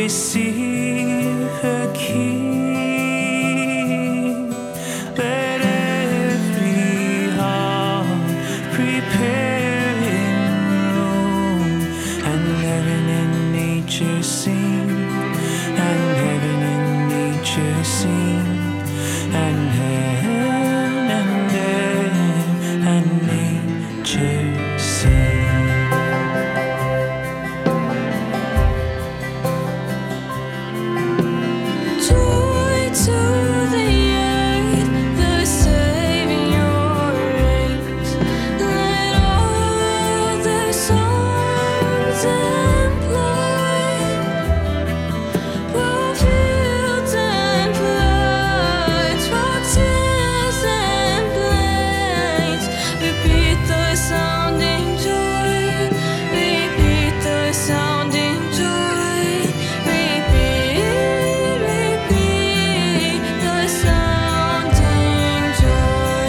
receive her King. Let every heart prepare in room, and heaven and nature sing, and heaven and nature sing, and heaven and nature sing. Joy to the earth, the Savior reigns. Let all the songs employ, while fields and floods, foxes and plains, repeat the sounding joy, repeat the sounding joy, repeat, repeat the sounding joy.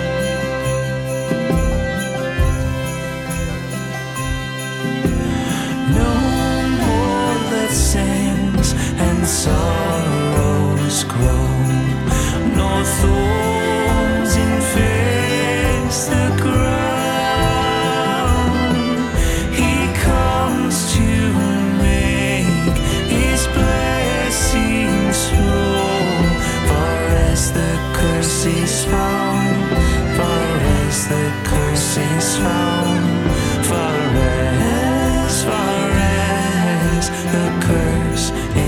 No more let sands and sorrows grow, nor thorns infest the ground. He comes to make his blessings flow, far as the curse is found, far as the curse is found, far as the curse is